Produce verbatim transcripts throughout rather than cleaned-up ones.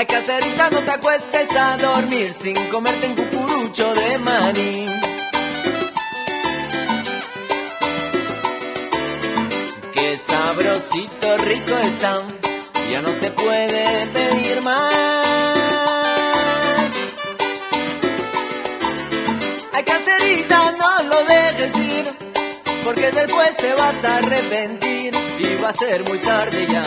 caserita, no te acuestes a dormir sin comerte un cucurucho de maní. Qué sabrosito rico está, ya no se puede pedir más. Ay, caserita, no lo dejes ir, porque después te vas a arrepentir y va a ser muy tarde ya.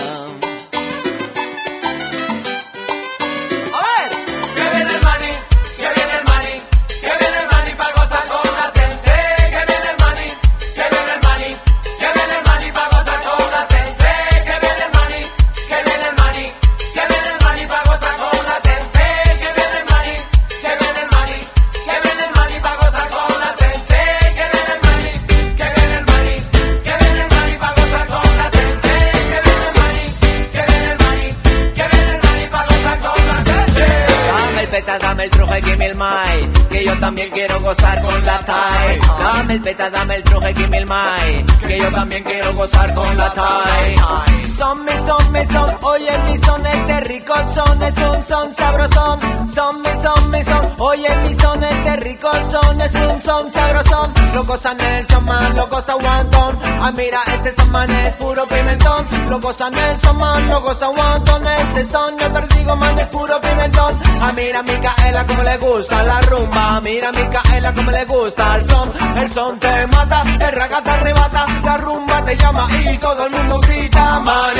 Dame el truje, give el mai, que yo también quiero gozar con la Thai. Dame el peta, dame el truje, give el mai, que yo también quiero gozar con la Thai. Son, me son, me son, oye mi son, este rico son, es un son sabrosón. Son, me son, me son, oye mi son, este rico son, es un son sabrosón. Lo goza Nelson Man, lo goza Wanton. Ah, mira, este son man es puro pimentón. Lo goza Nelson Man, lo goza Wanton. Este son, yo te digo man, es puro pimentón. Ah, mira, Micaela como le gusta la rumba, mira Micaela como le gusta el son. El son te mata, el raga te arrebata, la rumba te llama y todo el mundo grita maní.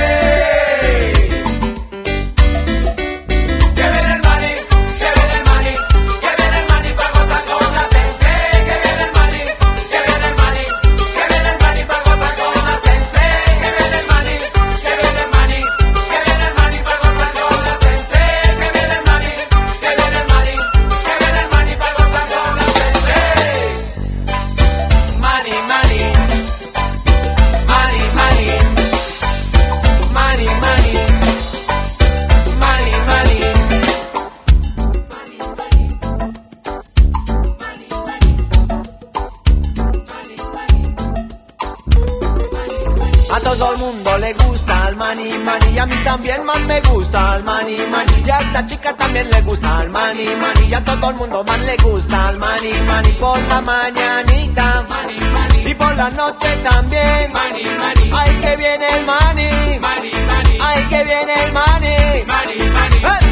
A todo el mundo le gusta el mani mani, y a mí también más me gusta el mani mani, y a esta chica también le gusta el mani mani, y a todo el mundo más le gusta el mani mani, por la mañanita mani, mani, y por la noche también mani mani. Ay, que viene el mani mani mani, ay, que viene el mani mani mani. ¡Eh!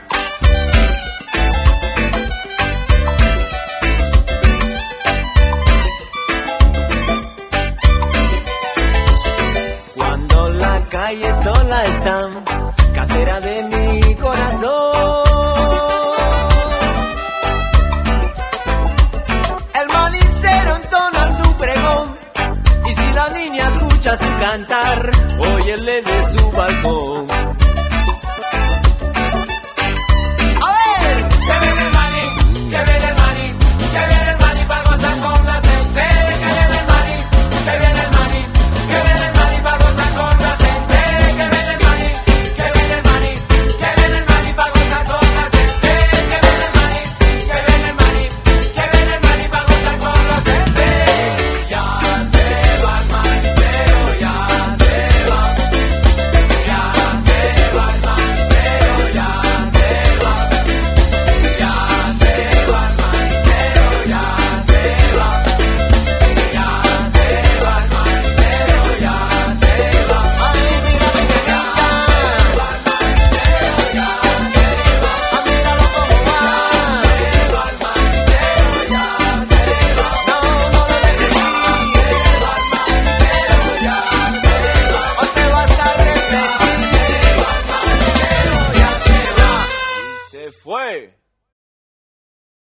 Calle sola está, casera de mi corazón. El manicero entona su pregón, y si la niña escucha su cantar, óyele de su balcón.